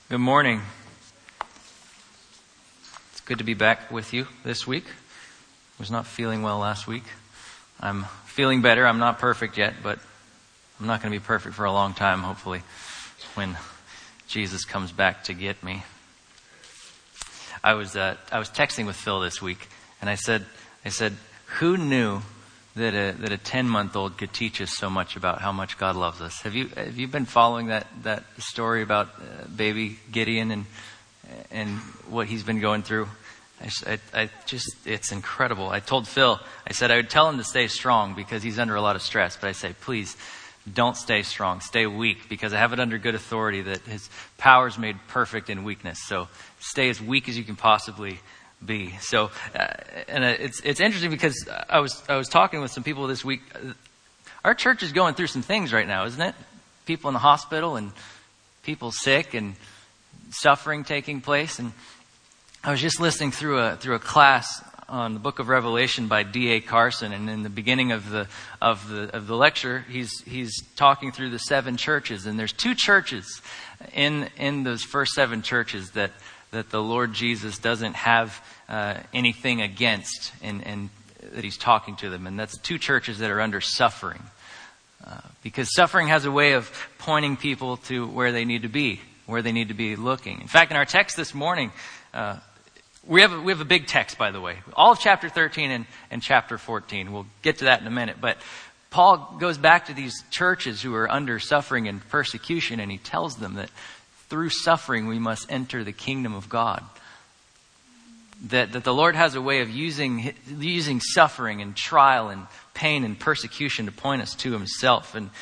Good morning. It's good to be back with you this week. I was not feeling well last week. I'm feeling better. I'm not perfect yet, but I'm not going to be perfect for a long time, hopefully, when Jesus comes back to get me. I was texting with Phil this week, and I said, who knew that a 10-month-old could teach us so much about how much God loves us? Have you been following that story about baby Gideon and what he's been going through? It's incredible. I told Phil, I said I would tell him to stay strong because he's under a lot of stress, but I say, please don't stay strong, stay weak, because I have it under good authority that his power is made perfect in weakness. So stay as weak as you can possibly be. So, it's interesting because I was talking with some people this week. Our church is going through some things right now, isn't it? People in the hospital and people sick and suffering taking place. And I was just listening through a class on the Book of Revelation by D.A. Carson, and in the beginning of the lecture, he's talking through the 7 churches, and there's 2 churches in those first 7 churches that the Lord Jesus doesn't have anything against, and that he's talking to them. And that's 2 churches that are under suffering. Because suffering has a way of pointing people to where they need to be looking. In fact, in our text this morning, we have a big text, by the way. All of chapter 13 and chapter 14. We'll get to that in a minute. But Paul goes back to these churches who are under suffering and persecution, and he tells them that through suffering, we must enter the kingdom of God. That the Lord has a way of using suffering and trial and pain and persecution to point us to himself. And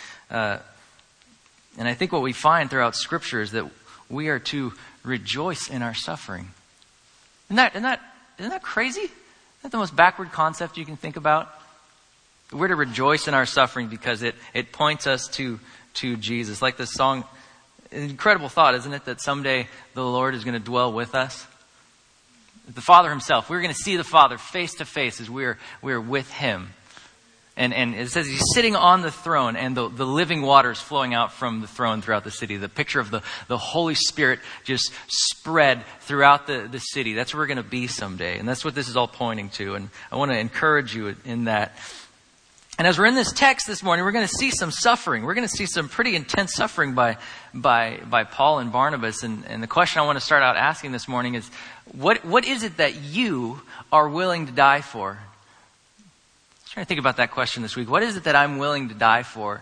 I think what we find throughout Scripture is that we are to rejoice in our suffering. Isn't that crazy? Isn't that the most backward concept you can think about? We're to rejoice in our suffering because it points us to Jesus. Like this song. An incredible thought, isn't it? That someday the Lord is going to dwell with us. The Father himself. We're going to see the Father face to face as we're with him. And it says he's sitting on the throne, and the living waters flowing out from the throne throughout the city. The picture of the Holy Spirit just spread throughout the city. That's where we're going to be someday. And that's what this is all pointing to. And I want to encourage you in that. And as we're in this text this morning, we're going to see some suffering. We're going to see some pretty intense suffering by Paul and Barnabas. And the question I want to start out asking this morning is, what is it that you are willing to die for? I was trying to think about that question this week. What is it that I'm willing to die for?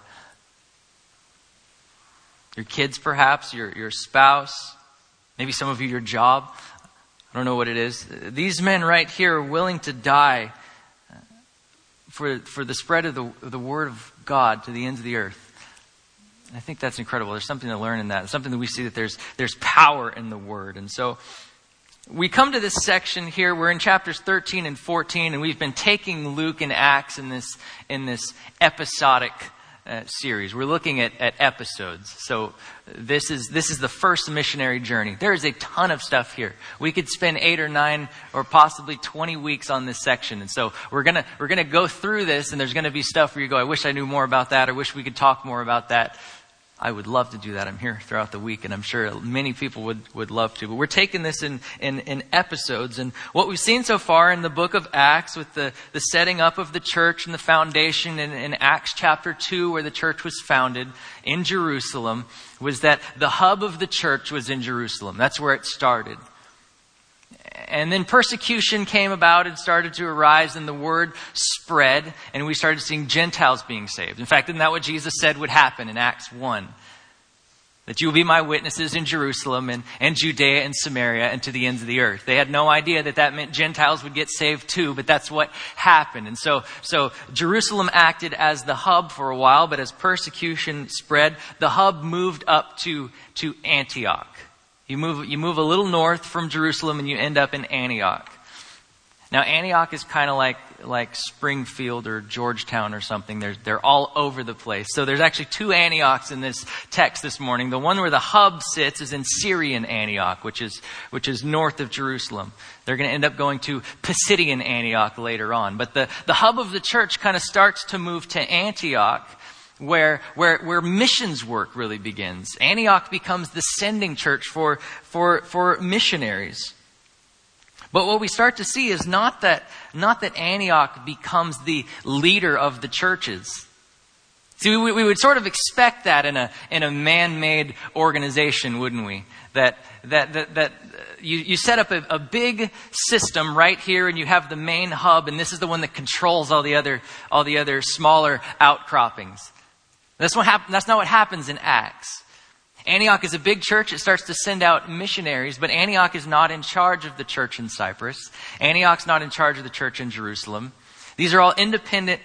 Your kids, perhaps, your spouse, maybe some of you, your job. I don't know what it is. These men right here are willing to die for the spread of the word of God to the ends of the earth. And I think that's incredible. There's something to learn in that. It's something that we see that there's power in the word. And so we come to this section here. We're in chapters 13 and 14, and we've been taking Luke and Acts in this episodic series. We're looking at episodes. So this is the first missionary journey. There is a ton of stuff here. We could spend 8 or 9 or possibly 20 weeks on this section. And so we're gonna go through this, and there's gonna be stuff where you go, I wish I knew more about that, or wish we could talk more about that. I would love to do that. I'm here throughout the week, and I'm sure many people would love to. But we're taking this in episodes. And what we've seen so far in the book of Acts with the setting up of the church and the foundation in Acts chapter 2, where the church was founded in Jerusalem, was that the hub of the church was in Jerusalem. That's where it started. And then persecution came about and started to arise, and the word spread, and we started seeing Gentiles being saved. In fact, isn't that what Jesus said would happen in Acts 1? That you will be my witnesses in Jerusalem and Judea and Samaria and to the ends of the earth. They had no idea that meant Gentiles would get saved too, but that's what happened. And so Jerusalem acted as the hub for a while, but as persecution spread, the hub moved up to Antioch. You move a little north from Jerusalem and you end up in Antioch. Now Antioch is kind of like Springfield or Georgetown or something. They're all over the place. So there's actually 2 Antiochs in this text this morning. The one where the hub sits is in Syrian Antioch, which is north of Jerusalem. They're going to end up going to Pisidian Antioch later on. But the hub of the church kind of starts to move to Antioch. where missions work really begins. Antioch becomes the sending church for missionaries. But what we start to see is not that Antioch becomes the leader of the churches. See, we would sort of expect that in a man-made organization, wouldn't we? That you set up a big system right here, and you have the main hub, and this is the one that controls all the other smaller outcroppings. That's not what happens in Acts. Antioch is a big church. It starts to send out missionaries, but Antioch is not in charge of the church in Cyprus. Antioch's not in charge of the church in Jerusalem. These are all independently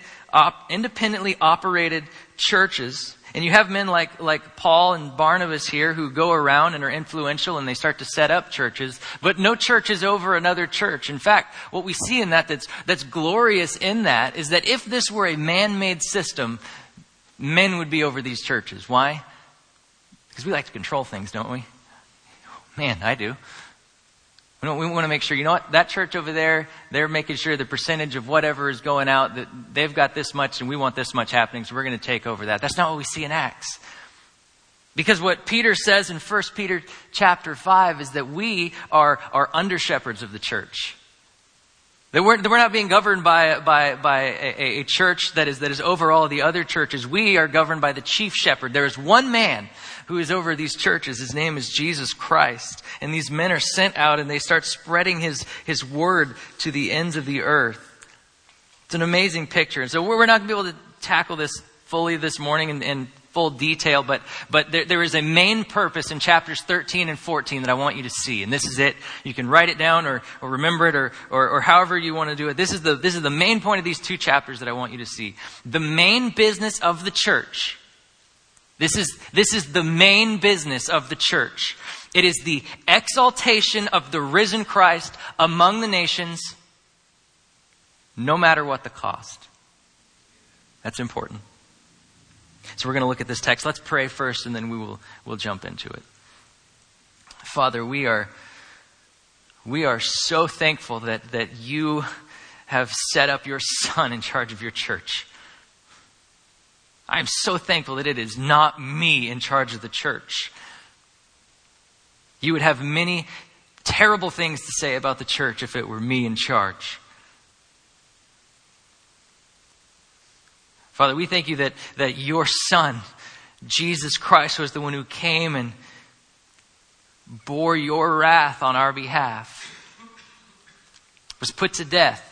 operated churches. And you have men like Paul and Barnabas here who go around and are influential, and they start to set up churches. But no church is over another church. In fact, what we see in that's glorious in that is that if this were a man-made system, men would be over these churches. Why? Because we like to control things, don't we? Man, I do. We want to make sure, you know what, that church over there, they're making sure the percentage of whatever is going out, that they've got this much and we want this much happening, so we're going to take over that. That's not what we see in Acts. Because what Peter says in 1 Peter chapter 5 is that we are under-shepherds of the church. That we're not being governed by a church that is over all the other churches. We are governed by the chief shepherd. There is one man who is over these churches. His name is Jesus Christ. And these men are sent out, and they start spreading his word to the ends of the earth. It's an amazing picture. And so we're not going to be able to tackle this fully this morning in full detail, but there is a main purpose in chapters 13 and 14 that I want you to see. And this is it. You can write it down or remember it or however you want to do it. This is the main point of these two chapters that I want you to see. The main business of the church. This is the main business of the church. It is the exaltation of the risen Christ among the nations, no matter what the cost. That's important. So we're going to look at this text. Let's pray first, and then we'll jump into it. Father, we are so thankful that you have set up your Son in charge of your church. I am so thankful that it is not me in charge of the church. You would have many terrible things to say about the church if it were me in charge. Father, we thank you that your Son, Jesus Christ, was the one who came and bore your wrath on our behalf, was put to death,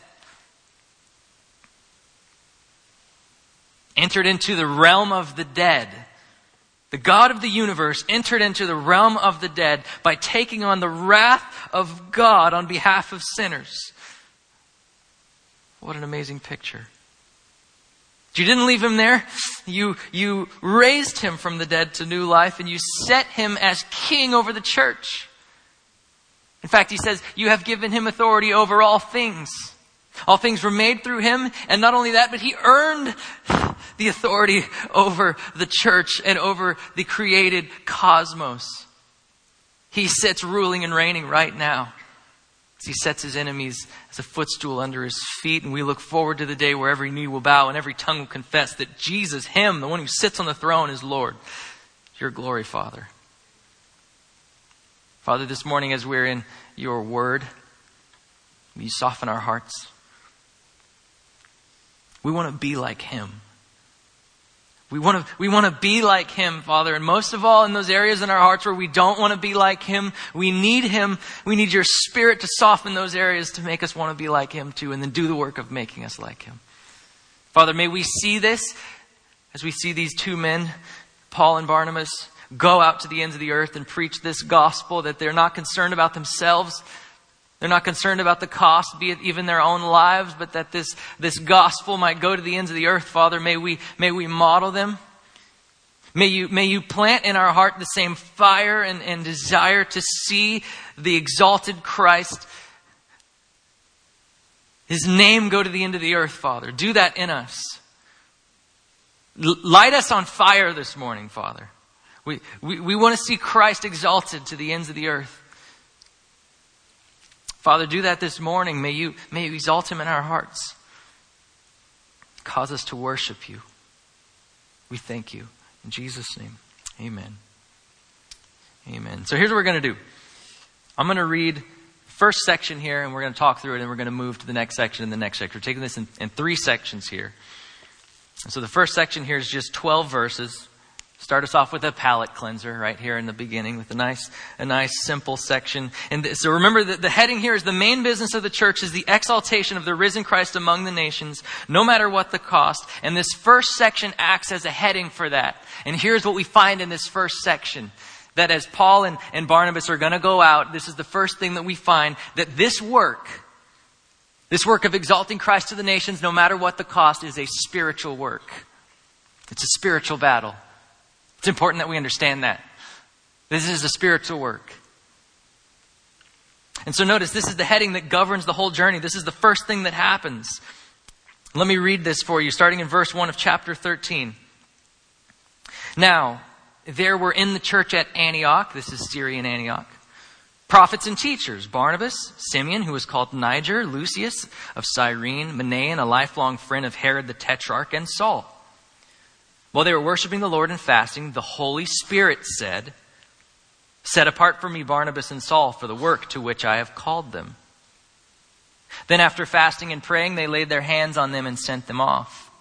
entered into the realm of the dead. The God of the universe entered into the realm of the dead by taking on the wrath of God on behalf of sinners. What an amazing picture. You didn't leave him there. You raised him from the dead to new life, and you set him as king over the church. In fact, he says, you have given him authority over all things. All things were made through him, and not only that, but he earned the authority over the church and over the created cosmos. He sits ruling and reigning right now. He sets his enemies as a footstool under his feet, and we look forward to the day where every knee will bow and every tongue will confess that Jesus, him, the one who sits on the throne, is Lord. Your glory, Father. Father, this morning as we're in your word, will you soften our hearts? We want to be like him. We want to be like him, Father. And most of all, in those areas in our hearts where we don't want to be like him, we need him. We need your Spirit to soften those areas to make us want to be like him too, and then do the work of making us like him. Father, may we see this as we see these two men, Paul and Barnabas, go out to the ends of the earth and preach this gospel, that they're not concerned about themselves. They're not concerned about the cost, be it even their own lives, but that this gospel might go to the ends of the earth. Father, may we model them. May you plant in our heart the same fire and desire to see the exalted Christ, his name, go to the end of the earth, Father. Do that in us. Light us on fire this morning, Father. We want to see Christ exalted to the ends of the earth. Father, do that this morning. May you exalt him in our hearts. Cause us to worship you. We thank you. In Jesus' name, amen. Amen. So here's what we're going to do. I'm going to read first section here, and we're going to talk through it, and we're going to move to the next section and the next section. We're taking this in 3 sections here. And so the first section here is just 12 verses. Start us off with a palate cleanser right here in the beginning with a nice simple section. And so remember that the heading here is the main business of the church is the exaltation of the risen Christ among the nations, no matter what the cost. And this first section acts as a heading for that. And here's what we find in this first section. That as Paul and Barnabas are going to go out, this is the first thing that we find, that this work of exalting Christ to the nations, no matter what the cost, is a spiritual work. It's a spiritual battle. It's important that we understand that. This is a spiritual work. And so notice, this is the heading that governs the whole journey. This is the first thing that happens. Let me read this for you, starting in verse 1 of chapter 13. Now, there were in the church at Antioch, this is Syrian Antioch, prophets and teachers, Barnabas, Simeon, who was called Niger, Lucius of Cyrene, Manaen, a lifelong friend of Herod the Tetrarch, and Saul. While they were worshiping the Lord and fasting, the Holy Spirit said, "Set apart for me Barnabas and Saul for the work to which I have called them." Then after fasting and praying, they laid their hands on them and sent them off.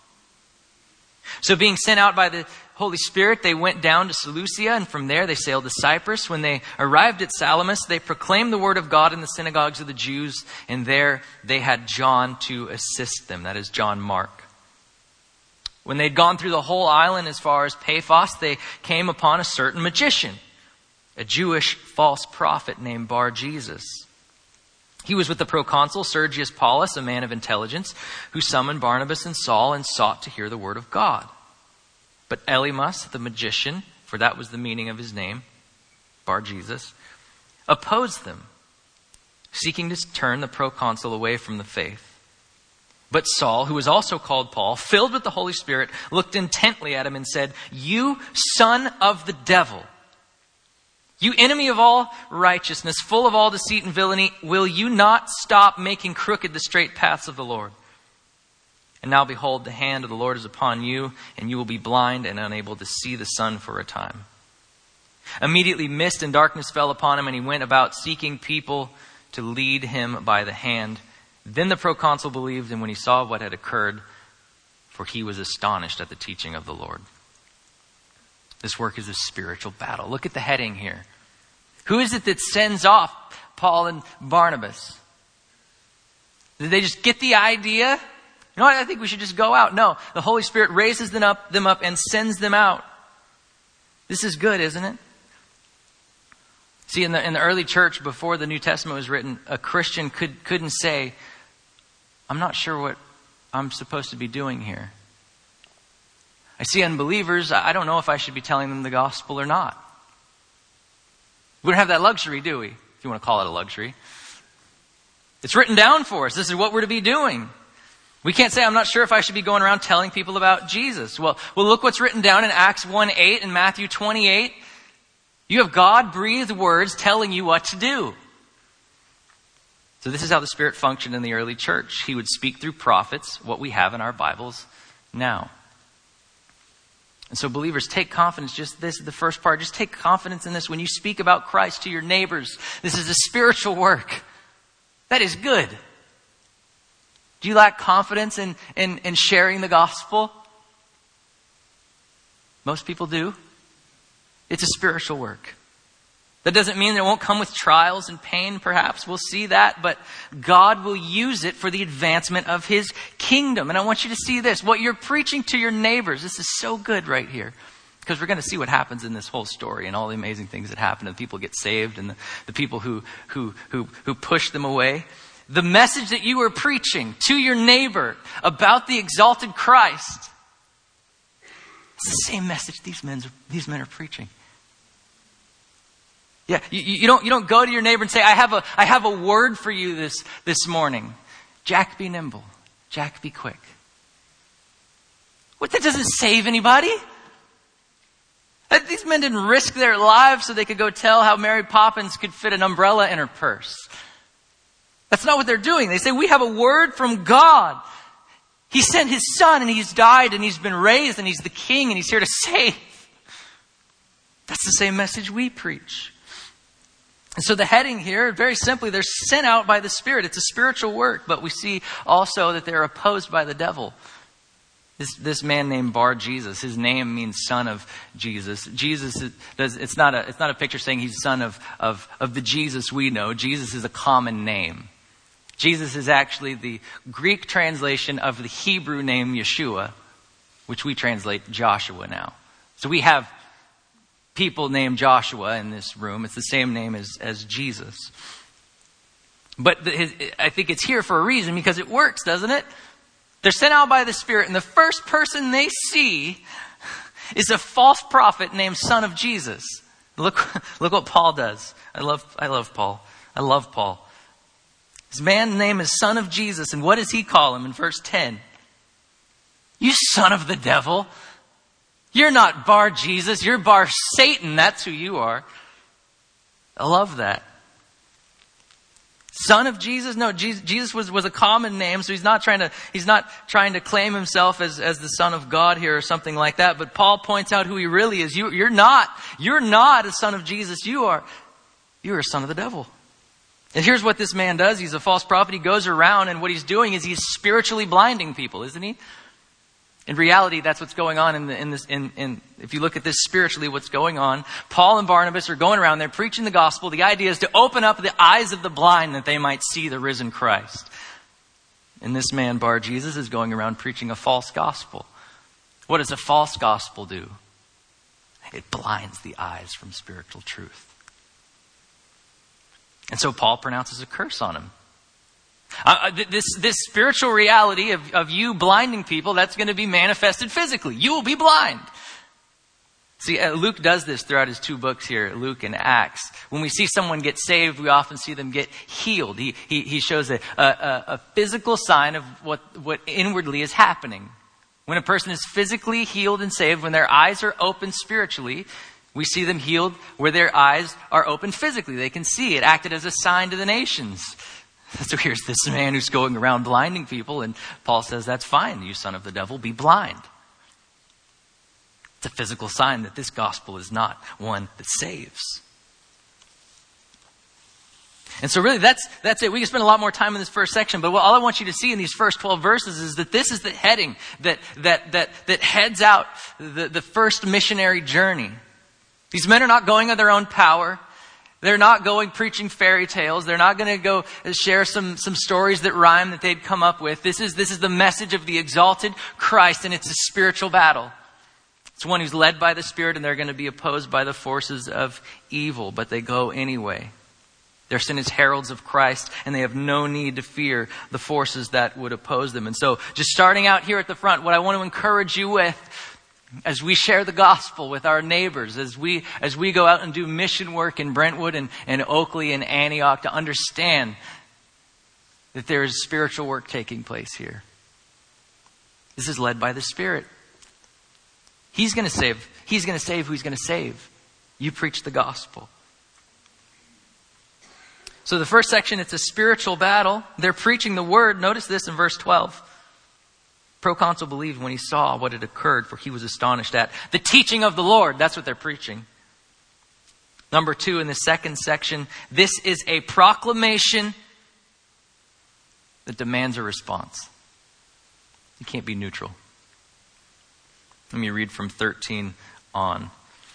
So being sent out by the Holy Spirit, they went down to Seleucia, and from there they sailed to Cyprus. When they arrived at Salamis, they proclaimed the word of God in the synagogues of the Jews, and there they had John to assist them. That is John Mark. When they'd gone through the whole island as far as Paphos, they came upon a certain magician, a Jewish false prophet named Bar-Jesus. He was with the proconsul Sergius Paulus, a man of intelligence, who summoned Barnabas and Saul and sought to hear the word of God. But Elymas, the magician, for that was the meaning of his name, Bar-Jesus, opposed them, seeking to turn the proconsul away from the faith. But Saul, who was also called Paul, filled with the Holy Spirit, looked intently at him and said, "You son of the devil, you enemy of all righteousness, full of all deceit and villainy, will you not stop making crooked the straight paths of the Lord? And now behold, the hand of the Lord is upon you, and you will be blind and unable to see the sun for a time." Immediately mist and darkness fell upon him, and he went about seeking people to lead him by the hand. Then the proconsul believed, and when he saw what had occurred, for he was astonished at the teaching of the Lord. This work is a spiritual battle. Look at the heading here. Who is it that sends off Paul and Barnabas? Did they just get the idea? You know what? I think we should just go out. No, the Holy Spirit raises them up and sends them out. This is good, isn't it? See, in the early church, before the New Testament was written, a Christian couldn't say, "I'm not sure what I'm supposed to be doing here. I see unbelievers. I don't know if I should be telling them the gospel or not." We don't have that luxury, do we? If you want to call it a luxury. It's written down for us. This is what we're to be doing. We can't say, "I'm not sure if I should be going around telling people about Jesus." Well, look what's written down in Acts 1:8 and Matthew 28. You have God-breathed words telling you what to do. So this is how the Spirit functioned in the early church. He would speak through prophets, what we have in our Bibles now. And so believers, take confidence. Just this is the first part. Just take confidence in this. When you speak about Christ to your neighbors, this is a spiritual work. That is good. Do you lack confidence in sharing the gospel? Most people do. It's a spiritual work. That doesn't mean it won't come with trials and pain, perhaps. We'll see that. But God will use it for the advancement of His kingdom. And I want you to see this. What you're preaching to your neighbors, this is so good right here. Because we're going to see what happens in this whole story and all the amazing things that happen. And people get saved and the people who push them away. The message that you are preaching to your neighbor about the exalted Christ, it's the same message these men are preaching. Yeah, you don't go to your neighbor and say, I have a word for you this morning. Jack, be nimble. Jack, be quick. What? That doesn't save anybody. These men didn't risk their lives so they could go tell how Mary Poppins could fit an umbrella in her purse. That's not what they're doing. They say, we have a word from God. He sent his son and he's died and he's been raised and he's the king and he's here to save. That's the same message we preach. And so the heading here, very simply, they're sent out by the Spirit. It's a spiritual work, but we see also that they're opposed by the devil. This man named Bar Jesus, his name means son of Jesus. It's not a picture saying he's son of the Jesus we know. Jesus is a common name. Jesus is actually the Greek translation of the Hebrew name Yeshua, which we translate Joshua now. So we have people named Joshua in this room. It's the same name as Jesus. But I think it's here for a reason, because it works, doesn't it? They're sent out by the Spirit, and the first person they see is a false prophet named Son of Jesus. Look what Paul does. I love Paul. I love Paul. His man's name is Son of Jesus, and what does he call him in verse 10? You son of the devil. You're not Bar Jesus, you're Bar Satan. That's who you are. I love that. Son of Jesus? No, Jesus was a common name, so he's not trying to claim himself as the Son of God here or something like that. But Paul points out who he really is. You're not a son of Jesus. You're a son of the devil. And here's what this man does. He's a false prophet. He goes around, and what he's doing is he's spiritually blinding people, isn't he? In reality, that's what's going on if you look at this spiritually, what's going on. Paul and Barnabas are going around, they're preaching the gospel. The idea is to open up the eyes of the blind that they might see the risen Christ. And this man, Bar Jesus, is going around preaching a false gospel. What does a false gospel do? It blinds the eyes from spiritual truth. And so Paul pronounces a curse on him. This spiritual reality of you blinding people, that's going to be manifested physically. You will be blind. See, Luke does this throughout his 2 books here, Luke and Acts. When we see someone get saved, we often see them get healed. He shows a physical sign of what inwardly is happening. When a person is physically healed and saved, when their eyes are open spiritually, we see them healed where their eyes are open physically. They can see. It acted as a sign to the nations. So here's this man who's going around blinding people, and Paul says, that's fine, you son of the devil, be blind. It's a physical sign that this gospel is not one that saves. And so really that's it. We can spend a lot more time in this first section, but all I want you to see in these first 12 verses is that this is the heading that heads out the first missionary journey. These men are not going on their own power. They're not going preaching fairy tales. They're not going to go share some stories that rhyme that they'd come up with. This is the message of the exalted Christ, and it's a spiritual battle. It's one who's led by the Spirit, and they're going to be opposed by the forces of evil, but they go anyway. They're sent as heralds of Christ, and they have no need to fear the forces that would oppose them. And so, just starting out here at the front, what I want to encourage you with, as we share the gospel with our neighbors, as we go out and do mission work in Brentwood and Oakley and Antioch, to understand that there is spiritual work taking place here. This is led by the Spirit. He's going to save. He's going to save who he's going to save. You preach the gospel. So the first section, it's a spiritual battle. They're preaching the word. Notice this in verse 12. Proconsul believed when he saw what had occurred, for he was astonished at the teaching of the Lord. That's what they're preaching. Number 2, in the second section, this is a proclamation that demands a response. You can't be neutral. Let me read from 13 on.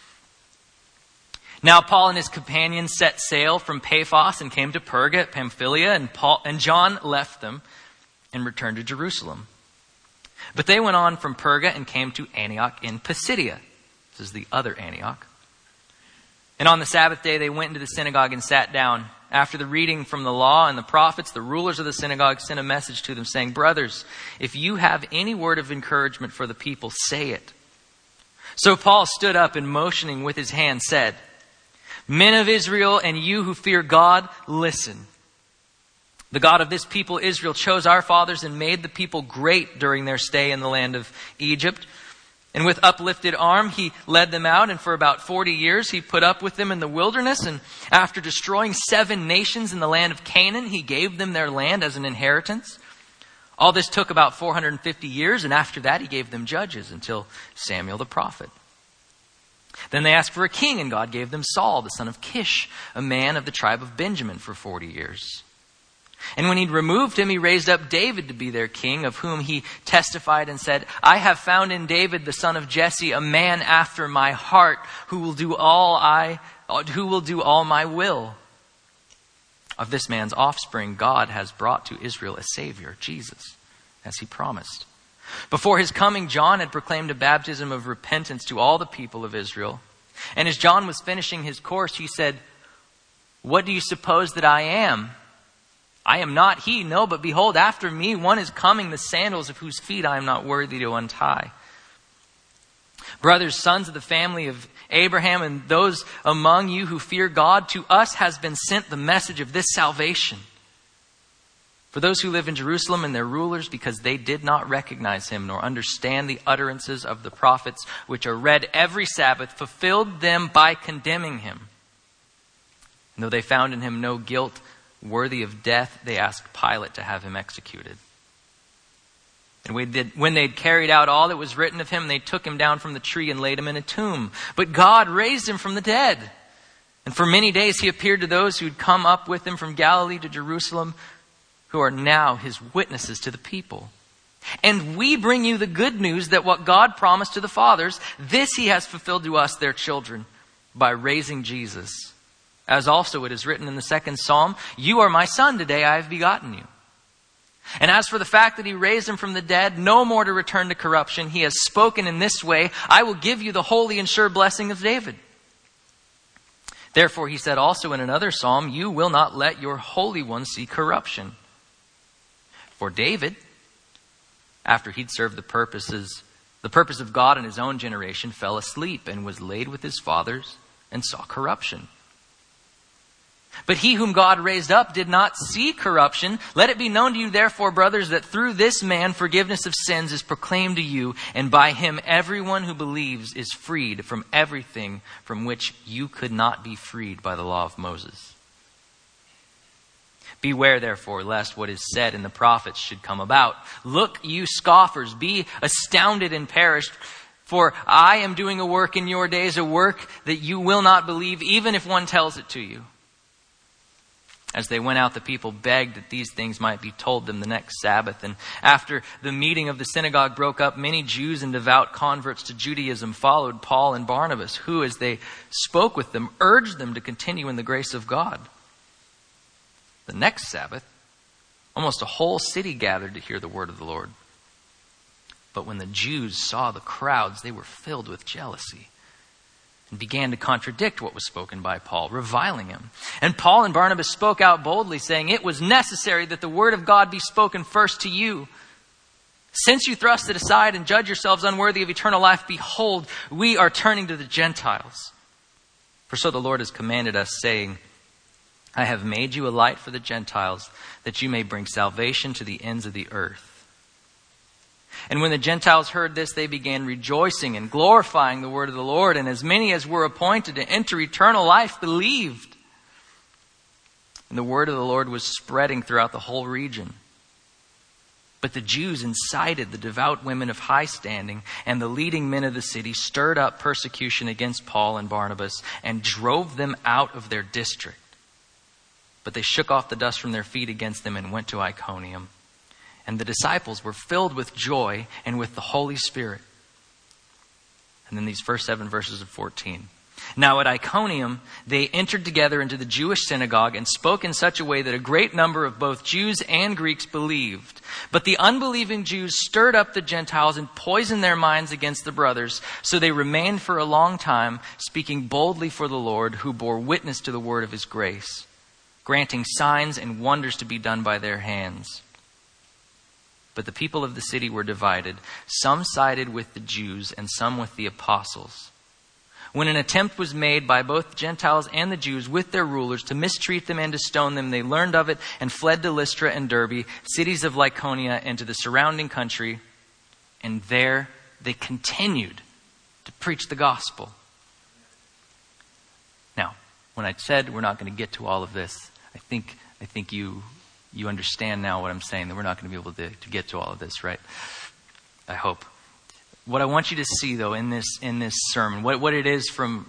Now Paul and his companions set sail from Paphos and came to Perga at Pamphylia, and John left them and returned to Jerusalem. But they went on from Perga and came to Antioch in Pisidia. This is the other Antioch. And on the Sabbath day they went into the synagogue and sat down. After the reading from the law and the prophets, the rulers of the synagogue sent a message to them saying, "Brothers, if you have any word of encouragement for the people, say it." So Paul stood up and motioning with his hand said, "Men of Israel, and you who fear God, listen. The God of this people, Israel, chose our fathers and made the people great during their stay in the land of Egypt. And with uplifted arm, he led them out. And for about 40 years, he put up with them in the wilderness. And after destroying 7 nations in the land of Canaan, he gave them their land as an inheritance. All this took about 450 years, and after that he gave them judges until Samuel the prophet. Then they asked for a king, and God gave them Saul, the son of Kish, a man of the tribe of Benjamin, for 40 years. And when he'd removed him, he raised up David to be their king, of whom he testified and said, I have found in David, the son of Jesse, a man after my heart, who will do all my will. Of this man's offspring, God has brought to Israel a Savior, Jesus, as he promised. Before his coming, John had proclaimed a baptism of repentance to all the people of Israel. And as John was finishing his course, he said, What do you suppose that I am? I am not he, no, but behold, after me one is coming, the sandals of whose feet I am not worthy to untie. Brothers, sons of the family of Abraham, and those among you who fear God, to us has been sent the message of this salvation. For those who live in Jerusalem and their rulers, because they did not recognize him nor understand the utterances of the prophets, which are read every Sabbath, fulfilled them by condemning him. And though they found in him no guilt worthy of death, they asked Pilate to have him executed. And when they'd carried out all that was written of him, they took him down from the tree and laid him in a tomb. But God raised him from the dead. And for many days he appeared to those who'd come up with him from Galilee to Jerusalem, who are now his witnesses to the people. And we bring you the good news that what God promised to the fathers, this he has fulfilled to us, their children, by raising Jesus. As also it is written in the second Psalm, You are my son, today I have begotten you. And as for the fact that he raised him from the dead, no more to return to corruption, he has spoken in this way, I will give you the holy and sure blessing of David. Therefore he said also in another psalm, You will not let your Holy One see corruption. For David, after he'd served the purpose of God in his own generation, fell asleep and was laid with his fathers and saw corruption. But he whom God raised up did not see corruption. Let it be known to you, therefore, brothers, that through this man forgiveness of sins is proclaimed to you, and by him everyone who believes is freed from everything from which you could not be freed by the law of Moses. Beware, therefore, lest what is said in the prophets should come about. Look, you scoffers, be astounded and perish, for I am doing a work in your days, a work that you will not believe, even if one tells it to you. As they went out, the people begged that these things might be told them the next Sabbath. And after the meeting of the synagogue broke up, many Jews and devout converts to Judaism followed Paul and Barnabas, who, as they spoke with them, urged them to continue in the grace of God. The next Sabbath, almost a whole city gathered to hear the word of the Lord. But when the Jews saw the crowds, they were filled with jealousy and began to contradict what was spoken by Paul, reviling him. And Paul and Barnabas spoke out boldly, saying, It was necessary that the word of God be spoken first to you. Since you thrust it aside and judge yourselves unworthy of eternal life, behold, we are turning to the Gentiles. For so the Lord has commanded us, saying, I have made you a light for the Gentiles, that you may bring salvation to the ends of the earth. And when the Gentiles heard this, they began rejoicing and glorifying the word of the Lord. And as many as were appointed to enter eternal life believed. And the word of the Lord was spreading throughout the whole region. But the Jews incited the devout women of high standing, and the leading men of the city stirred up persecution against Paul and Barnabas and drove them out of their district. But they shook off the dust from their feet against them and went to Iconium. And the disciples were filled with joy and with the Holy Spirit. And then these first 7 verses of 14. Now at Iconium, they entered together into the Jewish synagogue and spoke in such a way that a great number of both Jews and Greeks believed. But the unbelieving Jews stirred up the Gentiles and poisoned their minds against the brothers. So they remained for a long time, speaking boldly for the Lord, who bore witness to the word of his grace, granting signs and wonders to be done by their hands. But the people of the city were divided. Some sided with the Jews and some with the apostles. When an attempt was made by both the Gentiles and the Jews with their rulers to mistreat them and to stone them, they learned of it and fled to Lystra and Derbe, cities of Lycaonia, and to the surrounding country. And there they continued to preach the gospel. Now, when I said we're not going to get to all of this, I think you you understand now what I'm saying, that we're not going to be able to get to all of this, right? I hope. What I want you to see, though, in this sermon, what it is from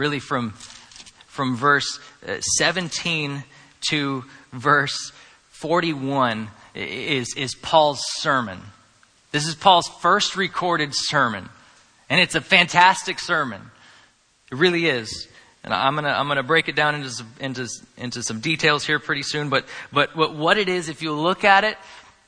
verse 17 to verse 41 is Paul's sermon. This is Paul's first recorded sermon, and it's a fantastic sermon. It really is. And I'm gonna break it down into some details here pretty soon. But what it is, if you look at it,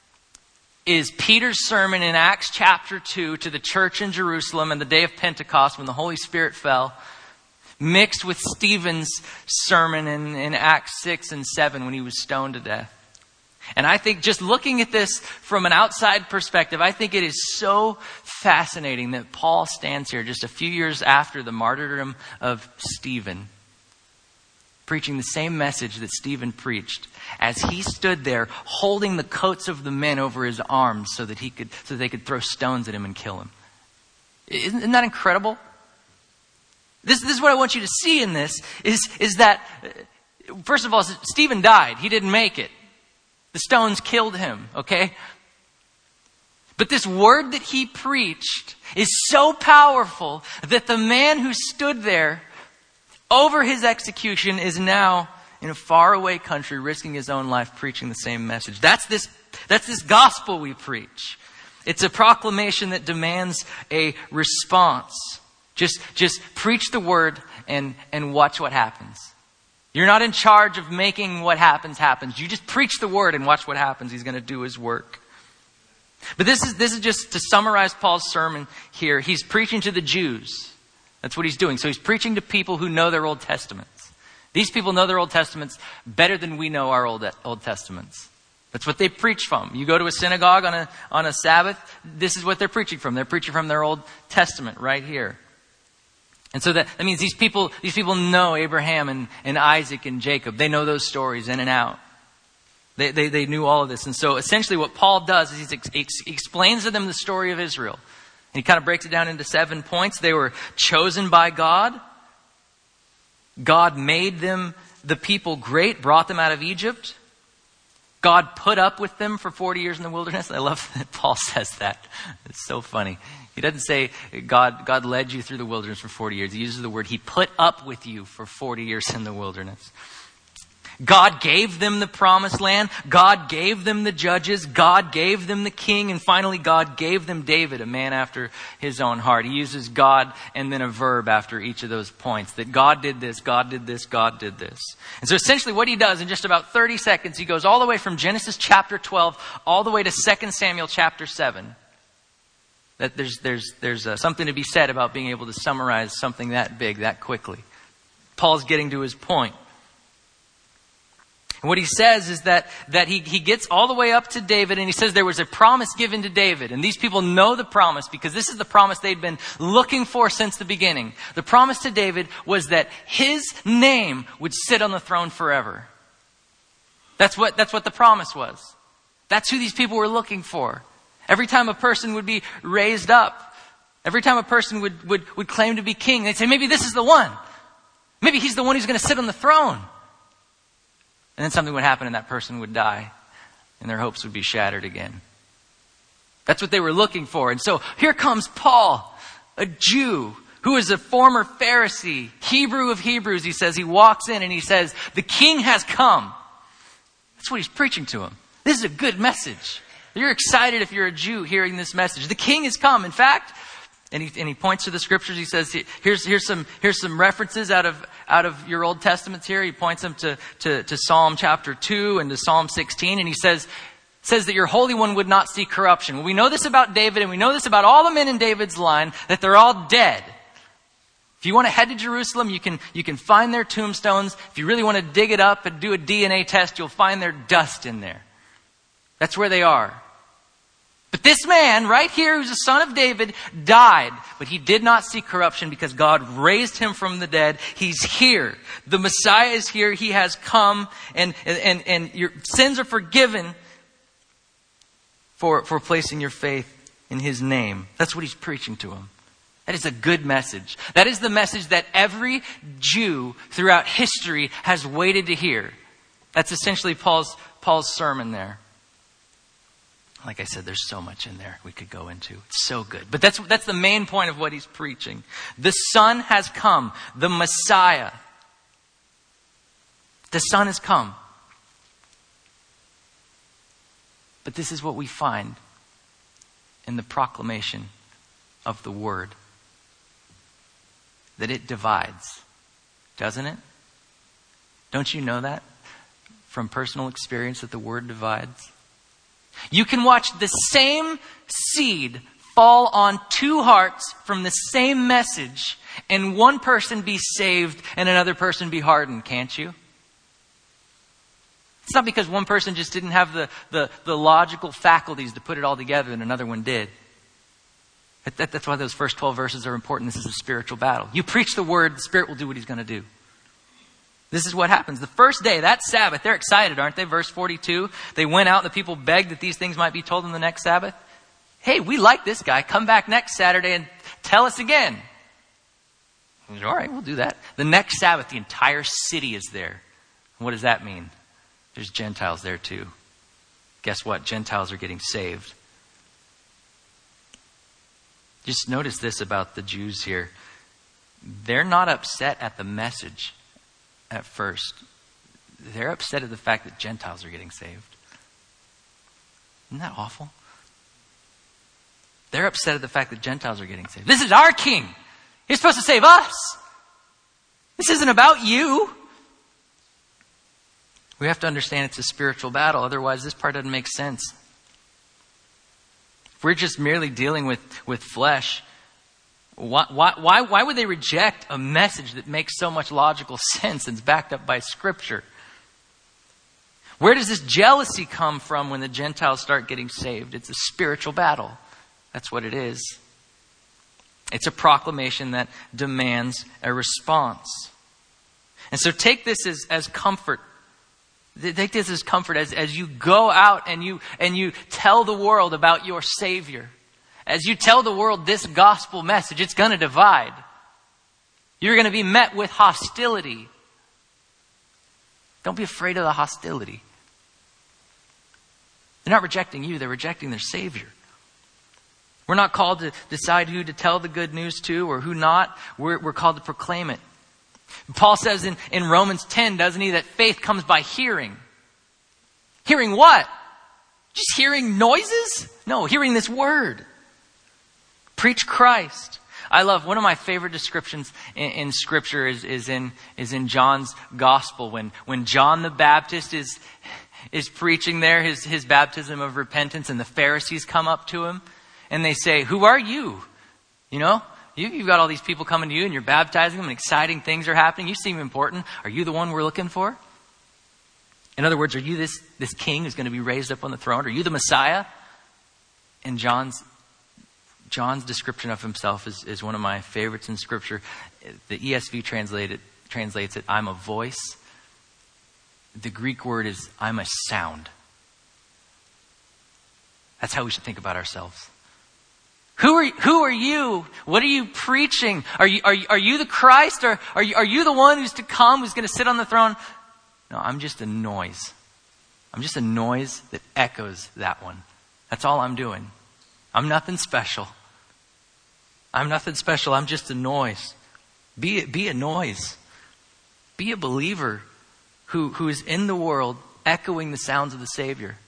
is Peter's sermon in Acts chapter 2 to the church in Jerusalem on the day of Pentecost when the Holy Spirit fell, mixed with Stephen's sermon in Acts 6 and 7 when he was stoned to death. And I think just looking at this from an outside perspective, I think it is so fascinating that Paul stands here just a few years after the martyrdom of Stephen, preaching the same message that Stephen preached, as he stood there holding the coats of the men over his arms so that they could throw stones at him and kill him. Isn't that incredible? This is what I want you to see in this is that, first of all, Stephen died. He didn't make it. The stones killed him, okay? But this word that he preached is so powerful that the man who stood there over his execution is now in a faraway country risking his own life preaching the same message. That's this gospel we preach. It's a proclamation that demands a response. Just preach the word and watch what happens. You're not in charge of making what happens. You just preach the word and watch what happens. He's going to do his work. But this is just to summarize Paul's sermon here. He's preaching to the Jews. That's what he's doing. So he's preaching to people who know their Old Testaments. These people know their Old Testaments better than we know our Old Testaments. That's what they preach from. You go to a synagogue on a Sabbath, this is what they're preaching from. They're preaching from their Old Testament right here. And so that means these people know Abraham and Isaac and Jacob. They know those stories in and out. They knew all of this. And so essentially what Paul does is he explains to them the story of Israel. And he kind of breaks it down into 7 points. They were chosen by God. God made them, the people, great, brought them out of Egypt. God put up with them for 40 years in the wilderness. I love that Paul says that. It's so funny. He doesn't say God led you through the wilderness for 40 years. He uses the word, he put up with you for 40 years in the wilderness. God gave them the promised land. God gave them the judges. God gave them the king. And finally, God gave them David, a man after his own heart. He uses God and then a verb after each of those points. That God did this, God did this, God did this. And so essentially what he does in just about 30 seconds, he goes all the way from Genesis chapter 12 all the way to 2 Samuel chapter 7. That there's something to be said about being able to summarize something that big that quickly. Paul's getting to his point. And what he says is that he gets all the way up to David, and he says there was a promise given to David. And these people know the promise because this is the promise they'd been looking for since the beginning. The promise to David was that his name would sit on the throne forever. That's what the promise was. That's who these people were looking for. Every time a person would be raised up, every time a person would claim to be king, they'd say, maybe this is the one. Maybe he's the one who's going to sit on the throne. And then something would happen and that person would die and their hopes would be shattered again. That's what they were looking for. And so here comes Paul, a Jew who is a former Pharisee, Hebrew of Hebrews. He says, he walks in and he says, the king has come. That's what he's preaching to him. This is a good message. You're excited if you're a Jew hearing this message. The king has come. In fact, and he points to the scriptures. He says, here's some references out of your Old Testaments here. He points them to Psalm chapter 2 and to Psalm 16. And he says that your Holy One would not see corruption. Well, we know this about David, and we know this about all the men in David's line, that they're all dead. If you want to head to Jerusalem, you can find their tombstones. If you really want to dig it up and do a DNA test, you'll find their dust in there. That's where they are. But this man right here, who's the son of David, died. But he did not see corruption because God raised him from the dead. He's here. The Messiah is here. He has come. And your sins are forgiven for placing your faith in his name. That's what he's preaching to him. That is a good message. That is the message that every Jew throughout history has waited to hear. That's essentially Paul's sermon there. Like I said, there's so much in there we could go into. It's so good. But that's the main point of what he's preaching. The Son has come. The Messiah. The Son has come. But this is what we find in the proclamation of the Word. That it divides. Doesn't it? Don't you know that from personal experience that the Word divides? You can watch the same seed fall on two hearts from the same message and one person be saved and another person be hardened, can't you? It's not because one person just didn't have the logical faculties to put it all together and another one did. That's why those first 12 verses are important. This is a spiritual battle. You preach the Word, the Spirit will do what He's going to do. This is what happens. The first day, that Sabbath, they're excited, aren't they? Verse 42, they went out and the people begged that these things might be told on the next Sabbath. Hey, we like this guy. Come back next Saturday and tell us again. All right, we'll do that. The next Sabbath, the entire city is there. What does that mean? There's Gentiles there too. Guess what? Gentiles are getting saved. Just notice this about the Jews here. They're not upset at the message at first. They're upset at the fact that Gentiles are getting saved. Isn't that awful? They're upset at the fact that Gentiles are getting saved. This is our king. He's supposed to save us. This isn't about you. We have to understand it's a spiritual battle. Otherwise, this part doesn't make sense. If we're just merely dealing with flesh, why would they reject a message that makes so much logical sense and is backed up by Scripture? Where does this jealousy come from when the Gentiles start getting saved? It's a spiritual battle. That's what it is. It's a proclamation that demands a response. And so take this as comfort. Take this as comfort as you go out and you tell the world about your Savior. As you tell the world this gospel message, it's going to divide. You're going to be met with hostility. Don't be afraid of the hostility. They're not rejecting you, they're rejecting their Savior. We're not called to decide who to tell the good news to or who not. We're called to proclaim it. Paul says in Romans 10, doesn't he, that faith comes by hearing. Hearing what? Just hearing noises? No, hearing this word. Preach Christ. I love, one of my favorite descriptions in Scripture is in John's Gospel. When John the Baptist is preaching there, his baptism of repentance, and the Pharisees come up to him and they say, "Who are you? You know, you've got all these people coming to you and you're baptizing them and exciting things are happening. You seem important. Are you the one we're looking for?" In other words, are you this king who's going to be raised up on the throne? Are you the Messiah? And John's description of himself is one of my favorites in Scripture. The ESV translates it, "I'm a voice." The Greek word is, "I'm a sound." That's how we should think about ourselves. Who are you? What are you preaching? Are you the Christ? Or are you the one who's to come, who's going to sit on the throne? No, I'm just a noise. I'm just a noise that echoes that one. That's all I'm doing. I'm nothing special. I'm nothing special. I'm just a noise. Be a noise. Be a believer who is in the world echoing the sounds of the Savior.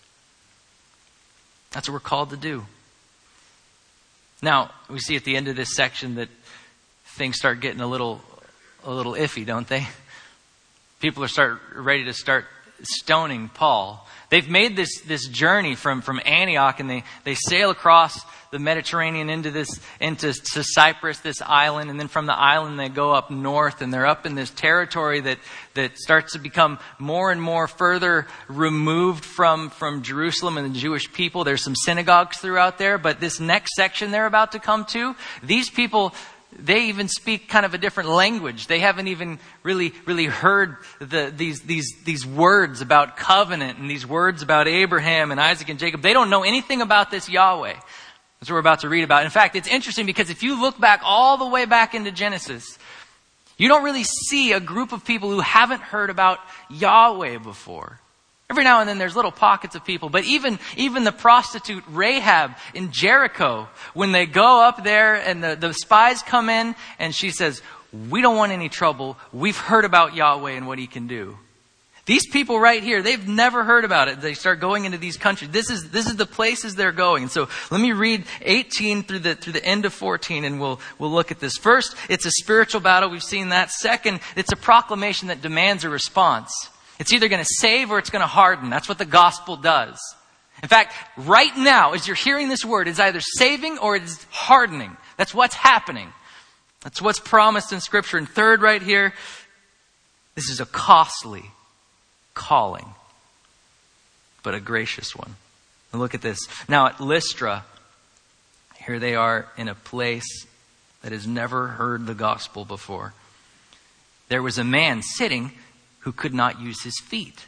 That's what we're called to do. Now, we see at the end of this section that things start getting a little iffy, don't they? People are ready to start stoning Paul. They've made this journey from Antioch, and they sail across the Mediterranean into Cyprus, this island, and then from the island they go up north, and they're up in this territory that starts to become more and more further removed from Jerusalem and the Jewish people. There's some synagogues throughout there, but this next section they're about to come to, these people, they even speak kind of a different language. They haven't even really heard these words about covenant and these words about Abraham and Isaac and Jacob. They don't know anything about this Yahweh. That's what we're about to read about. In fact, it's interesting because if you look back all the way back into Genesis, You don't really see a group of people who haven't heard about Yahweh before. Every now and then there's little pockets of people, but even the prostitute Rahab in Jericho, when they go up there and the spies come in and she says, we don't want any trouble. We've heard about Yahweh and what he can do. These people right here, they've never heard about it. They start going into these countries. This is the places they're going. And so let me read 18 through the end of 14 and we'll look at this. First, it's a spiritual battle. We've seen that. Second, it's a proclamation that demands a response. It's either going to save or it's going to harden. That's what the gospel does. In fact, right now, as you're hearing this word, it's either saving or it's hardening. That's what's happening. That's what's promised in Scripture. And third, right here, this is a costly calling, but a gracious one. And look at this. Now at Lystra, here they are in a place that has never heard the gospel before. There was a man sitting who could not use his feet.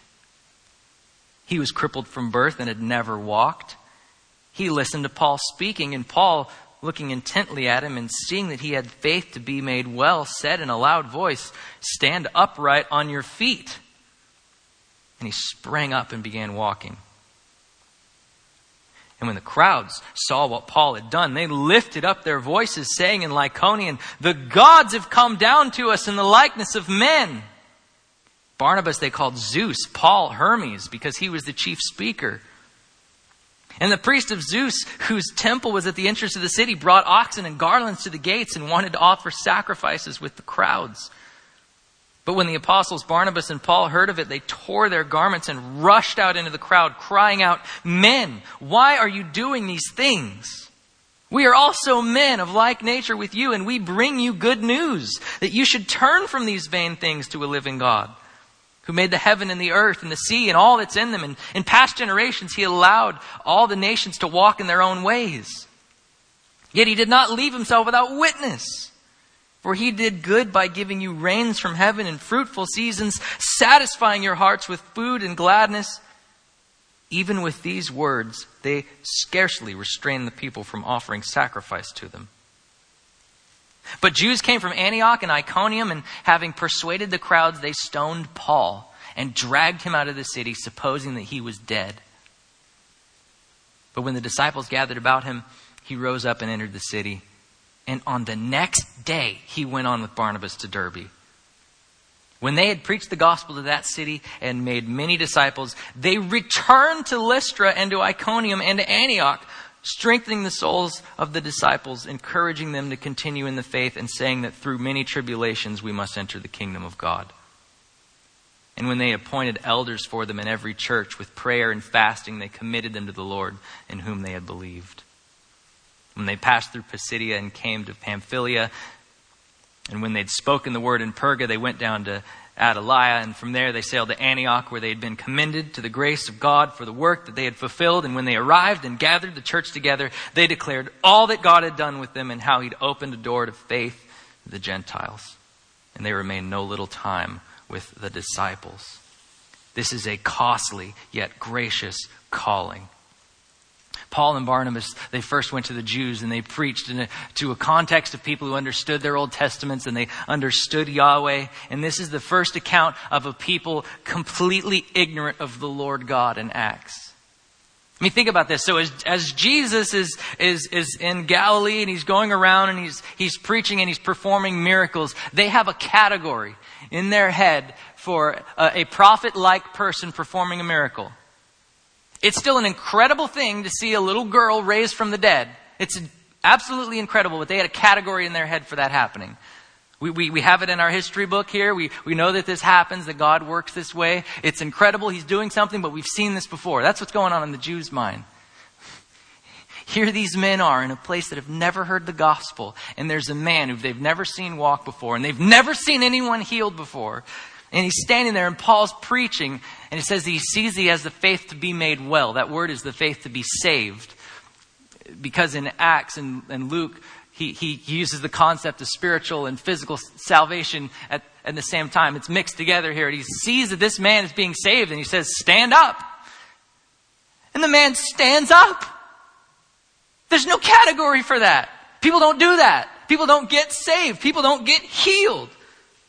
He was crippled from birth and had never walked. He listened to Paul speaking, and Paul, looking intently at him and seeing that he had faith to be made well, said in a loud voice, "Stand upright on your feet." And he sprang up and began walking. And when the crowds saw what Paul had done, they lifted up their voices, saying in Lycaonian, "The gods have come down to us in the likeness of men." Barnabas they called Zeus, Paul Hermes, because he was the chief speaker. And the priest of Zeus, whose temple was at the entrance of the city, brought oxen and garlands to the gates and wanted to offer sacrifices with the crowds. But when the apostles Barnabas and Paul heard of it, they tore their garments and rushed out into the crowd, crying out, "Men, why are you doing these things? We are also men of like nature with you, and we bring you good news, that you should turn from these vain things to a living God, who made the heaven and the earth and the sea and all that's in them. And in past generations, he allowed all the nations to walk in their own ways. Yet he did not leave himself without witness. For he did good by giving you rains from heaven and fruitful seasons, satisfying your hearts with food and gladness." Even with these words, they scarcely restrained the people from offering sacrifice to them. But Jews came from Antioch and Iconium, and having persuaded the crowds, they stoned Paul and dragged him out of the city, supposing that he was dead. But when the disciples gathered about him, he rose up and entered the city. And on the next day, he went on with Barnabas to Derbe. When they had preached the gospel to that city and made many disciples, they returned to Lystra and to Iconium and to Antioch, strengthening the souls of the disciples, encouraging them to continue in the faith, and saying that through many tribulations we must enter the kingdom of God. And when they appointed elders for them in every church, with prayer and fasting, they committed them to the Lord in whom they had believed. When they passed through Pisidia and came to Pamphylia, and when they'd spoken the word in Perga, they went down to Attalia, and from there they sailed to Antioch, where they had been commended to the grace of God for the work that they had fulfilled. And when they arrived and gathered the church together, they declared all that God had done with them and how he'd opened a door to faith to the Gentiles. And they remained no little time with the disciples. This is a costly yet gracious calling. Paul and Barnabas, they first went to the Jews and they preached to a context of people who understood their Old Testaments and they understood Yahweh. And this is the first account of a people completely ignorant of the Lord God in Acts. I mean, think about this. So as Jesus is in Galilee and he's going around and he's preaching and he's performing miracles, they have a category in their head for a prophet-like person performing a miracle. It's still an incredible thing to see a little girl raised from the dead. It's absolutely incredible, but they had a category in their head for that happening. We have it in our history book here. We know that this happens, that God works this way. It's incredible. He's doing something, but we've seen this before. That's what's going on in the Jews' mind. Here these men are in a place that have never heard the gospel, and there's a man who they've never seen walk before, and they've never seen anyone healed before. And he's standing there and Paul's preaching, and it says he sees he has the faith to be made well. That word is the faith to be saved. Because in Acts and Luke, he uses the concept of spiritual and physical salvation at the same time. It's mixed together here. And he sees that this man is being saved and he says, "Stand up." And the man stands up. There's no category for that. People don't do that. People don't get saved. People don't get healed.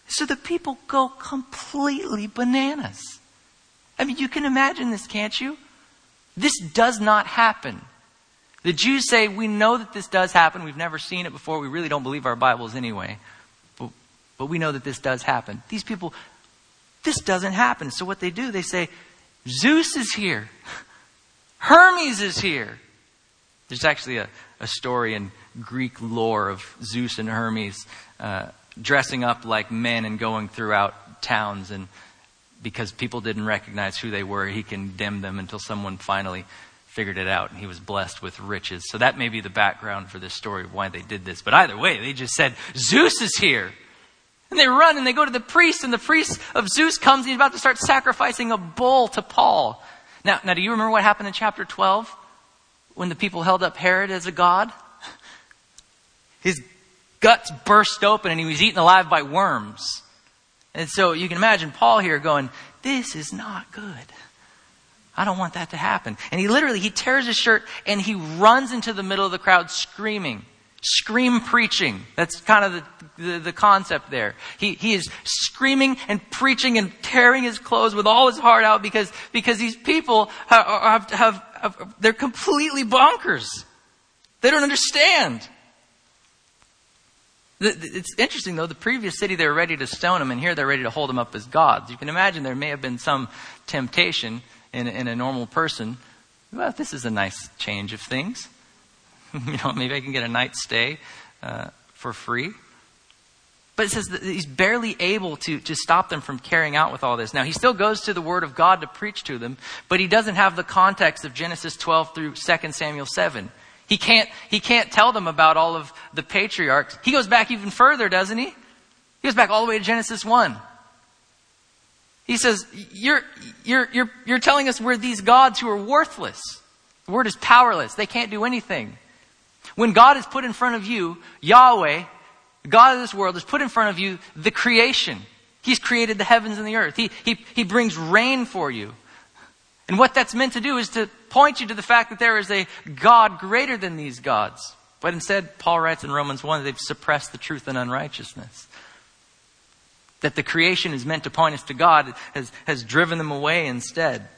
So the people go completely bananas. I mean, you can imagine this, can't you? This does not happen. The Jews say, we know that this does happen. We've never seen it before. We really don't believe our Bibles anyway. But we know that this does happen. These people, this doesn't happen. So what they do, they say, Zeus is here. Hermes is here. There's actually a story in Greek lore of Zeus and Hermes dressing up like men and going throughout towns, and because people didn't recognize who they were, he condemned them until someone finally figured it out, and he was blessed with riches. So that may be the background for this story of why they did this. But either way, they just said, Zeus is here. And they run and they go to the priest, and the priest of Zeus comes, and he's about to start sacrificing a bull to Paul. Now, do you remember what happened in chapter 12? When the people held up Herod as a god? His guts burst open and he was eaten alive by worms. And so you can imagine Paul here going, this is not good. I don't want that to happen. And he tears his shirt and he runs into the middle of the crowd screaming. Scream preaching. That's kind of the concept there. He is screaming and preaching and tearing his clothes with all his heart out because these people they're completely bonkers. They don't understand. It's interesting, though. The previous city, they were ready to stone him, and here they're ready to hold him up as gods. You can imagine there may have been some temptation in a normal person. Well, this is a nice change of things. Maybe I can get a night's stay for free. But it says that he's barely able to stop them from carrying out with all this. Now, he still goes to the Word of God to preach to them, but he doesn't have the context of Genesis 12 through 2 Samuel 7. He can't tell them about all of the patriarchs. He goes back even further, doesn't he? He goes back all the way to Genesis 1. He says, you're telling us we're these gods who are worthless. The word is powerless. They can't do anything. When God has put in front of you, Yahweh, the God of this world, has put in front of you the creation. He's created the heavens and the earth. He brings rain for you. And what that's meant to do is to point you to the fact that there is a God greater than these gods. But instead, Paul writes in Romans 1, they've suppressed the truth in unrighteousness. That the creation is meant to point us to God has driven them away instead.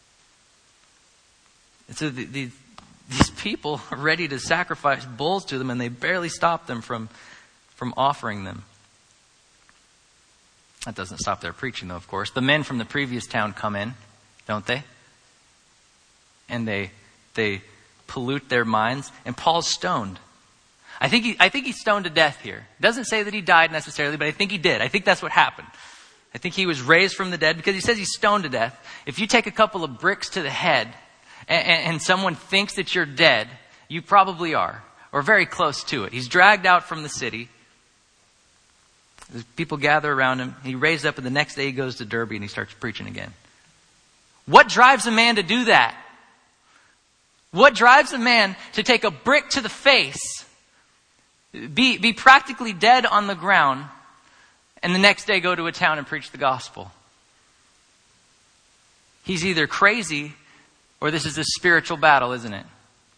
And so these people are ready to sacrifice bulls to them, and they barely stop them from offering them. That doesn't stop their preaching, though, of course. The men from the previous town come in, don't they? And they pollute their minds. And Paul's stoned. I think he's stoned to death here. It doesn't say that he died necessarily, but I think he did. I think that's what happened. I think he was raised from the dead because he says he's stoned to death. If you take a couple of bricks to the head and someone thinks that you're dead, you probably are, or very close to it. He's dragged out from the city. People gather around him. He raised up, and the next day he goes to Derbe and he starts preaching again. What drives a man to do that? What drives a man to take a brick to the face, be practically dead on the ground, and the next day go to a town and preach the gospel? He's either crazy or this is a spiritual battle, isn't it?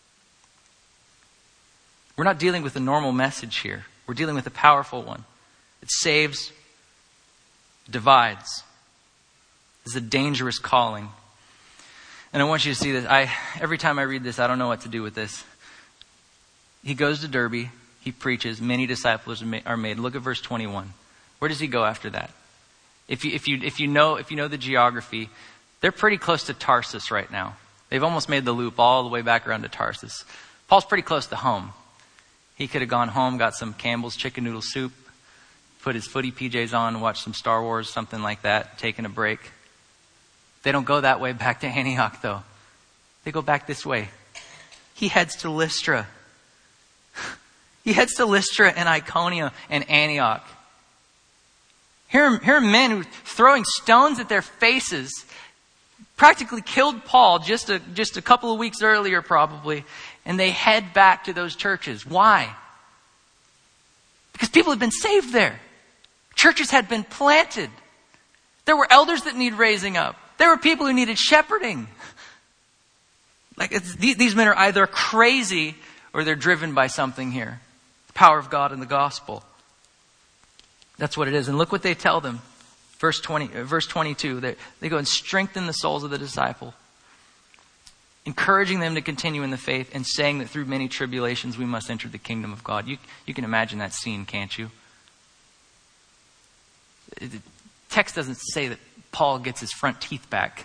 We're not dealing with a normal message here. We're dealing with a powerful one. It saves, divides. This is a dangerous calling. And I want you to see this. Every time I read this, I don't know what to do with this. He goes to Derbe. He preaches. Many disciples are made. Look at verse 21. Where does he go after that? If you know the geography, they're pretty close to Tarsus right now. They've almost made the loop all the way back around to Tarsus. Paul's pretty close to home. He could have gone home, got some Campbell's chicken noodle soup, put his footy PJs on, watched some Star Wars, something like that, taking a break. They don't go that way back to Antioch, though. They go back this way. He heads to Lystra. He heads to Lystra and Iconium and Antioch. Here are men who, throwing stones at their faces, practically killed Paul just a couple of weeks earlier, probably. And they head back to those churches. Why? Because people had been saved there. Churches had been planted. There were elders that need raising up. There were people who needed shepherding. These men are either crazy or they're driven by something here. The power of God and the gospel. That's what it is. And look what they tell them. Verse 22, they go and strengthen the souls of the disciple, encouraging them to continue in the faith and saying that through many tribulations we must enter the kingdom of God. You can imagine that scene, can't you? The text doesn't say that Paul gets his front teeth back.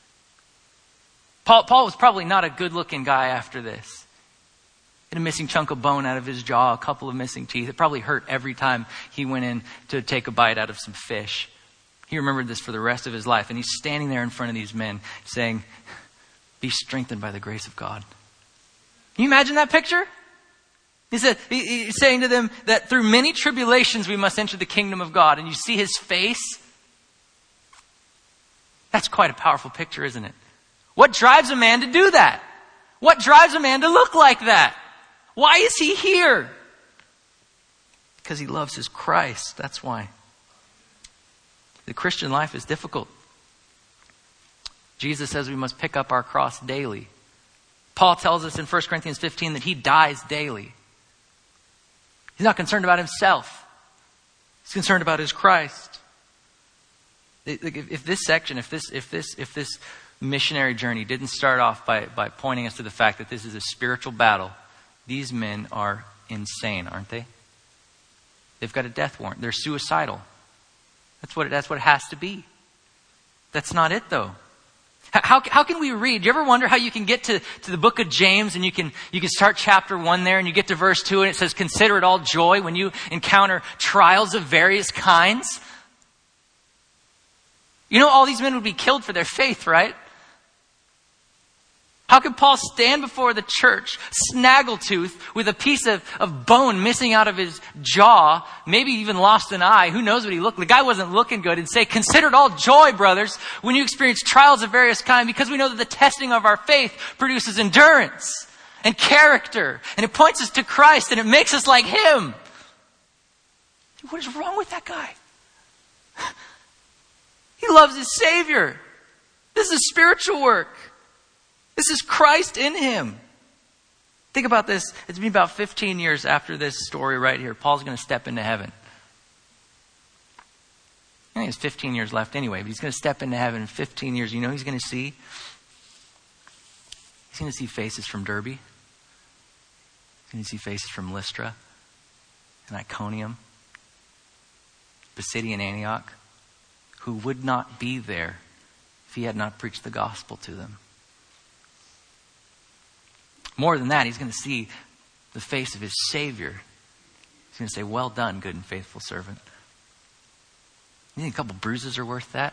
Paul was probably not a good-looking guy after this. He had a missing chunk of bone out of his jaw, a couple of missing teeth. It probably hurt every time he went in to take a bite out of some fish. He remembered this for the rest of his life. And he's standing there in front of these men saying, be strengthened by the grace of God. Can you imagine that picture? He said, he's saying to them that through many tribulations we must enter the kingdom of God. And you see his face. That's quite a powerful picture, isn't it? What drives a man to do that? What drives a man to look like that? Why is he here? Because he loves his Christ. That's why. The Christian life is difficult. Jesus says we must pick up our cross daily. Paul tells us in 1 Corinthians 15 that he dies daily. He's not concerned about himself. He's concerned about his Christ. If this section, if this missionary journey didn't start off by pointing us to the fact that this is a spiritual battle, these men are insane, aren't they? They've got a death warrant. They're suicidal. That's what it has to be. That's not it, though. How can we read? Do you ever wonder how you can get to the book of James and you can start chapter 1 there and you get to verse 2 and it says, consider it all joy when you encounter trials of various kinds? You know, all these men would be killed for their faith, right? How could Paul stand before the church, snaggletooth, with a piece of bone missing out of his jaw, maybe even lost an eye, who knows what he looked like? The guy wasn't looking good, and say, consider it all joy, brothers, when you experience trials of various kinds, because we know that the testing of our faith produces endurance and character, and it points us to Christ, and it makes us like him. What is wrong with that guy? He loves his Savior. This is spiritual work. This is Christ in him. Think about this. It's been about 15 years after this story right here. Paul's going to step into heaven. I think it's 15 years left anyway, but he's going to step into heaven in 15 years. You know what he's going to see? He's going to see faces from Derbe. He's going to see faces from Lystra and Iconium, Pisidian Antioch, who would not be there if he had not preached the gospel to them. More than that, he's going to see the face of his Savior. He's going to say, well done, good and faithful servant. You think a couple bruises are worth that?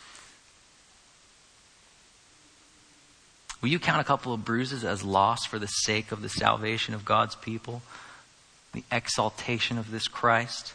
Will you count a couple of bruises as loss for the sake of the salvation of God's people? The exaltation of this Christ?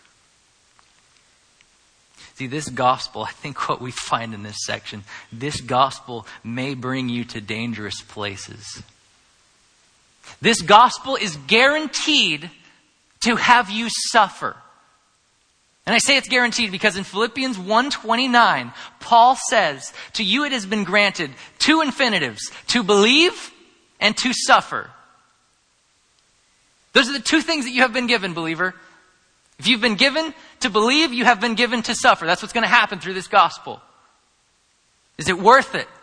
See, this gospel, I think what we find in this section, this gospel may bring you to dangerous places. This gospel is guaranteed to have you suffer. And I say it's guaranteed because in Philippians 1:29, Paul says, to you it has been granted two infinitives, to believe and to suffer. Those are the two things that you have been given, believer. If you've been given to believe, you have been given to suffer. That's what's going to happen through this gospel. Is it worth it?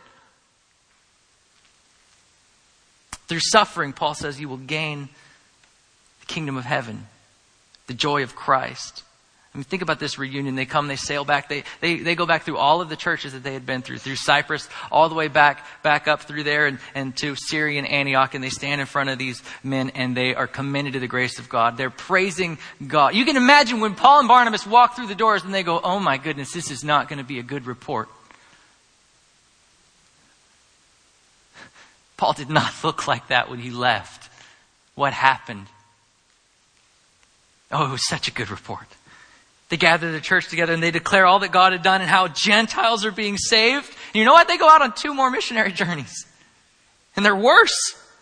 Through suffering, Paul says, you will gain the kingdom of heaven, the joy of Christ. I mean, think about this reunion. They come, they sail back. They go back through all of the churches that they had been through Cyprus, all the way back up through there and to Syrian Antioch. And they stand in front of these men and they are commended to the grace of God. They're praising God. You can imagine when Paul and Barnabas walk through the doors and they go, oh my goodness, this is not going to be a good report. Paul did not look like that when he left. What happened? Oh, it was such a good report. They gather the church together and they declare all that God had done and how Gentiles are being saved. And you know what? They go out on 2 more missionary journeys. And they're worse.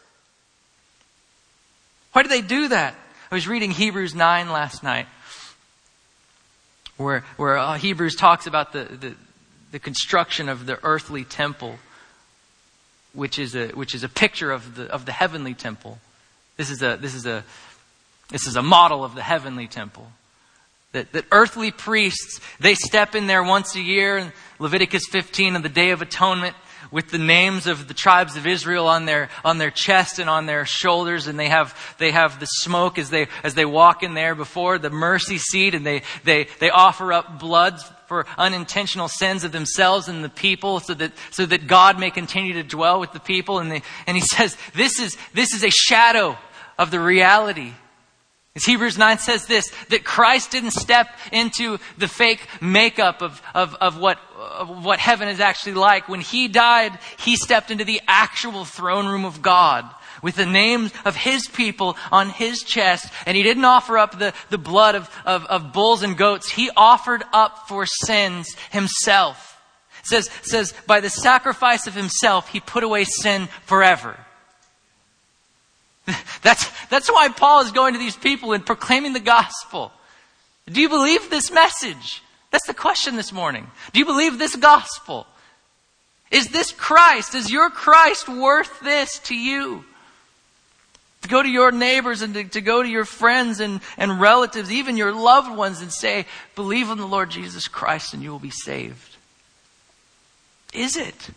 Why do they do that? I was reading Hebrews 9 last night. Where Hebrews talks about the construction of the earthly temple. Which is a picture of the heavenly temple. This is a model of the heavenly temple. That earthly priests, they step in there once a year in Leviticus 15 on the Day of Atonement with the names of the tribes of Israel on their chest and on their shoulders, and they have the smoke as they walk in there before the mercy seat, and they offer up blood for unintentional sins of themselves and the people, so that God may continue to dwell with the people. And he says this is a shadow of the reality. As Hebrews 9 says this, that Christ didn't step into the fake makeup of what heaven is actually like. When he died, he stepped into the actual throne room of God with the names of his people on his chest. And he didn't offer up the blood of bulls and goats. He offered up for sins himself. It says by the sacrifice of himself, he put away sin forever. That's why Paul is going to these people and proclaiming the gospel. Do you believe this message? That's the question this morning. Do you believe this gospel? Is this Christ? Is your Christ worth this to you? To go to your neighbors and to go to your friends and relatives, even your loved ones, and say, believe in the Lord Jesus Christ and you will be saved. Is it?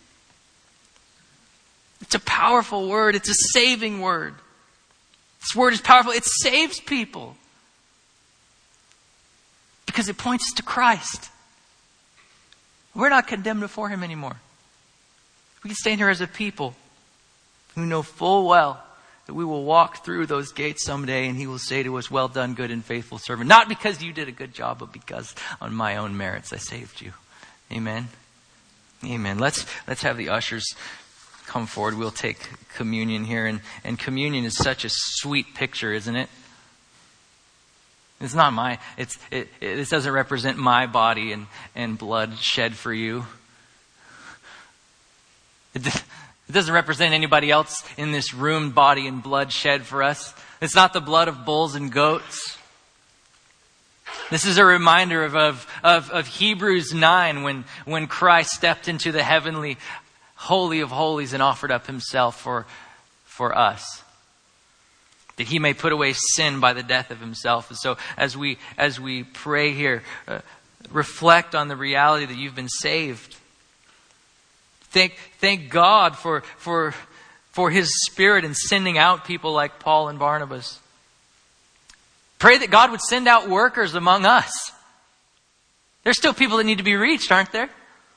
It's a powerful word. It's a saving word. This word is powerful. It saves people. Because it points us to Christ. We're not condemned before him anymore. We can stand here as a people who know full well that we will walk through those gates someday and he will say to us, well done, good and faithful servant. Not because you did a good job, but because on my own merits I saved you. Amen. Amen. Let's have the ushers come forward. We'll take communion here. And communion is such a sweet picture, isn't it? It's not it doesn't represent my body and blood shed for you. It doesn't represent anybody else in this room, body and blood shed for us. It's not the blood of bulls and goats. This is a reminder of Hebrews 9 when Christ stepped into the heavenly Holy of Holies and offered up himself for us, that he may put away sin by the death of himself. And so as we pray here, reflect on the reality that you've been saved. Thank God for his Spirit in sending out people like Paul and Barnabas. Pray that God would send out workers among us. There's still people that need to be reached, aren't there?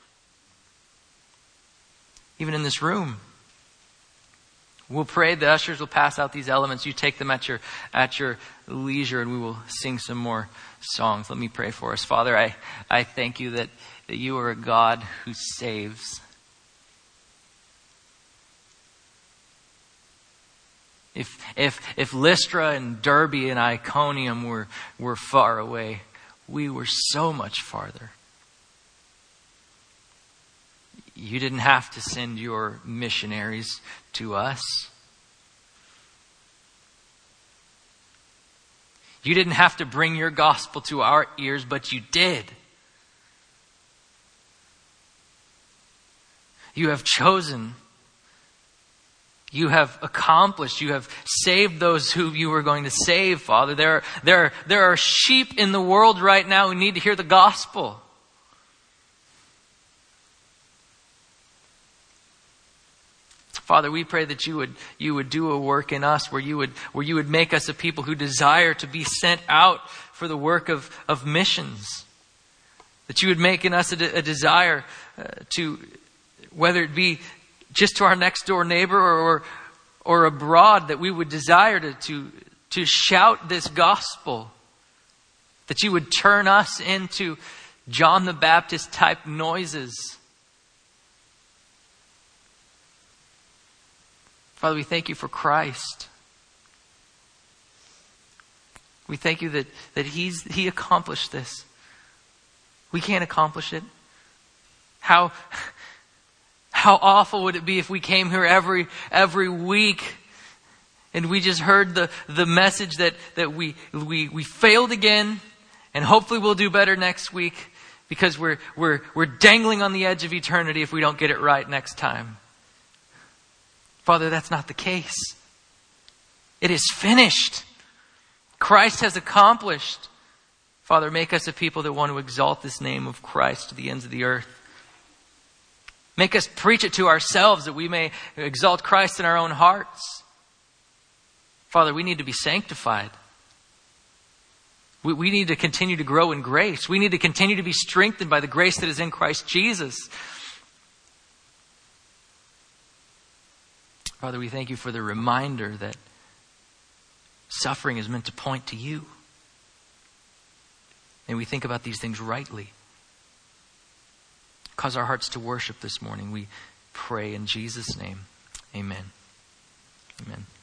Even in this room. We'll pray. The ushers will pass out these elements. You take them at your leisure, and we will sing some more songs. Let me pray for us. Father, I thank you that you are a God who saves. If Lystra and Derbe and Iconium were far away, we were so much farther. You didn't have to send your missionaries to us. You didn't have to bring your gospel to our ears, but you did. You have chosen. You have accomplished. You have saved those who you were going to save, Father. There are sheep in the world right now who need to hear the gospel. Father, we pray that you would do a work in us where you would make us a people who desire to be sent out for the work of missions. That you would make in us a desire to, whether it be just to our next door neighbor or abroad, that we would desire to shout this gospel. That you would turn us into John the Baptist type noises. Father, we thank you for Christ. We thank you that he accomplished this. We can't accomplish it. How awful would it be if we came here every week and we just heard the message that we failed again, and hopefully we'll do better next week because we're dangling on the edge of eternity if we don't get it right next time. Father, that's not the case. It is finished. Christ has accomplished. Father, make us a people that want to exalt this name of Christ to the ends of the earth. Make us preach it to ourselves that we may exalt Christ in our own hearts. Father, we need to be sanctified. We need to continue to grow in grace. We need to continue to be strengthened by the grace that is in Christ Jesus. Father, we thank you for the reminder that suffering is meant to point to you. May we think about these things rightly. Cause our hearts to worship this morning. We pray in Jesus' name. Amen. Amen.